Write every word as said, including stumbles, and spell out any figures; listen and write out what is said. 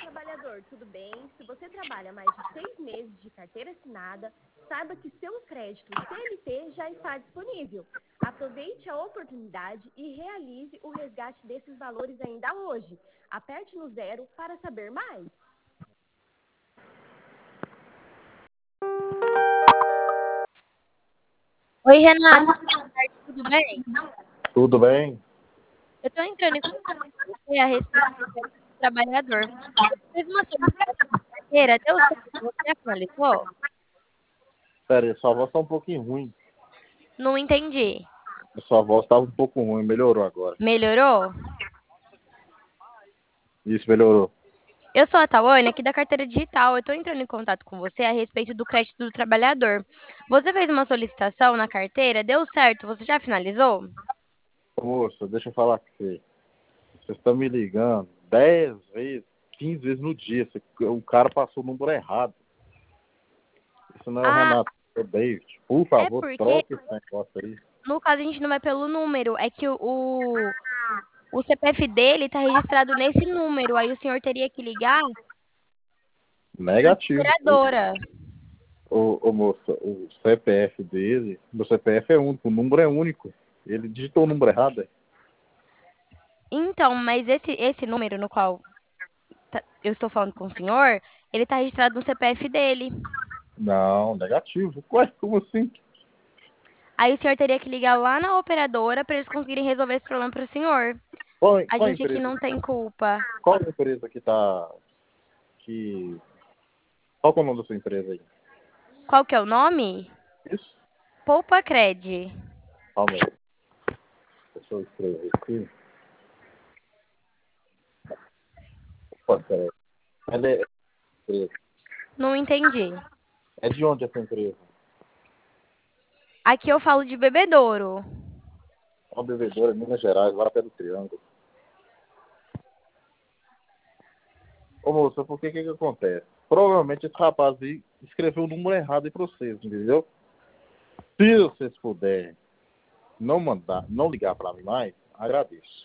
trabalhador, tudo bem? Se você trabalha mais de seis meses de carteira assinada, saiba que seu crédito C L T já está disponível. Aproveite a oportunidade e realize o resgate desses valores ainda hoje. Aperte no zero para saber mais. Oi, Renata, boa tarde, tudo bem? Tudo bem? Eu estou entrando em contato com você a respeito do crédito do trabalhador. Você fez uma solicitação de carteira, deu certo? Você já finalizou? Pera aí, sua voz tá um pouquinho ruim. Não entendi. Sua voz tava um pouco ruim, melhorou agora. Melhorou? Isso, melhorou. Eu sou a Tawane, aqui da Carteira Digital. Eu estou entrando em contato com você a respeito do crédito do trabalhador. Você fez uma solicitação na carteira, deu certo? Você já finalizou? Ô, moça, deixa eu falar com você. Vocês estão me ligando dez vezes, quinze vezes no dia. Você- o cara passou o número errado. Isso não é o Ah, Renato, é o David. Por é favor, porque, troque esse negócio aí. no caso, a gente não vai pelo número. É que o, o, o C P F dele está registrado nesse número. Aí o senhor teria que ligar Negativo. operadora. Ô, ô, moça, o C P F dele, meu C P F é único, o número é único. Ele digitou o número errado. é? Então, mas esse, esse número no qual tá- eu estou falando com o senhor, ele está registrado no C P F dele. Não, negativo. Ué, como assim? Aí o senhor teria que ligar lá na operadora para eles conseguirem resolver esse problema para o senhor. Qual, A qual gente aqui empresa? não tem culpa. Qual empresa que tá. Que. Qual que é o nome da sua empresa aí? Qual que é o nome? Isso? Poupa Cred. Calma aí. Deixa eu escrever aqui. Opa, peraí. Ela é, empresa. Não entendi. É de onde essa empresa? Aqui eu falo de bebedouro. É uma bebedora, Minas Gerais, agora pé do Triângulo. Ô moça, por que que que acontece? Provavelmente esse rapaz aí escreveu o número errado aí pra vocês, entendeu? Se vocês puderem não mandar, não ligar pra mim mais, agradeço.